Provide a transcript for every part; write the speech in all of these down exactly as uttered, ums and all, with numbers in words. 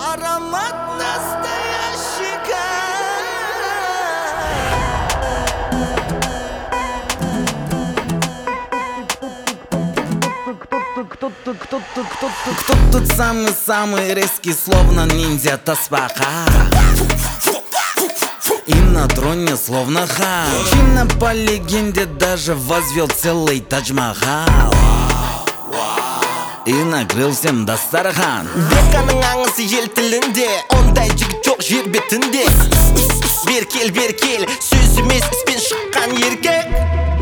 Аромат настоящий Кто-то, кто-то, кто-то, кто-то самый-самый резкий, словно ниндзя Тасбаха. И на троне словно хан. Мужчина по легенде даже возвел целый Тадж-Махал. И накрыл всем Дастархан. Беканың аңысы ел тілінде, ондай жігіт жоқ жер бетінде. Бер кел, бер кел, сөз емес іспен шыққан еркек.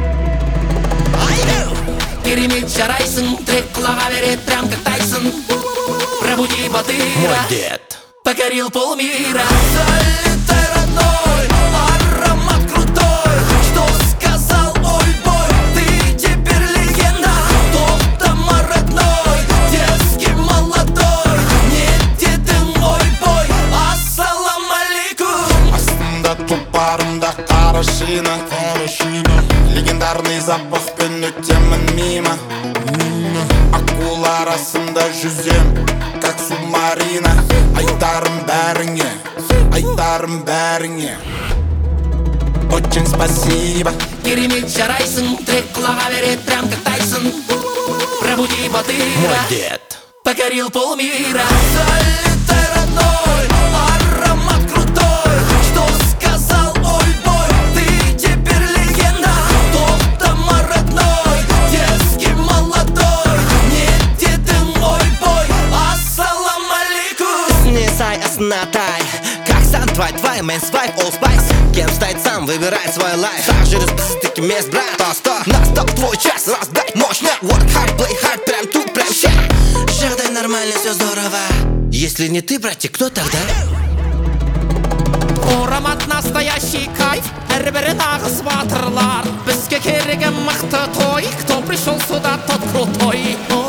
Керемет жарайсың, трек қылаға берет, прям как Тайсон. Пробуди батыра, Мой дед покорил полмира. Залетай, родной, аромат крутой. Что сказал, ой, бой, ты теперь легенда. Топтама, родной, детский молодой. Не дедің, ой, бой, ассалам алейкум. Астында тұлпарымда қара шина, легендарный запахпен өтемін мимо. Акула арасында жүзем, как субмарина. Айтарым бәріңе, айтарым бәріңе. Очень спасибо. Керемет жарайсың, трек қылаға берет, прям как Тайсон. Пробуди батыра, Мой дед покорил полмира. Залетай, родной, аромат крутой. Что сказал, ой, бой, ты теперь легенда. Топтама, родной, детский молодой. Не дедің, ой, бой, ассалам алейкум. Не сай, оснатай, как сан твой, твой мэн свайп, all spice. Кем стать сам, выбирай свой лайф. Так же расписать мест, брат. То сто, настал твой час, раздай мощно. Work hard, play hard, прям тут, прям ща. Жағдай нормально, все здорово. Если не ты, братик, кто тогда? Аромат настоящий кайф, әрбірі нағыз батырлар. Бізге керегі мықты той, кто пришел сюда, тот крутой.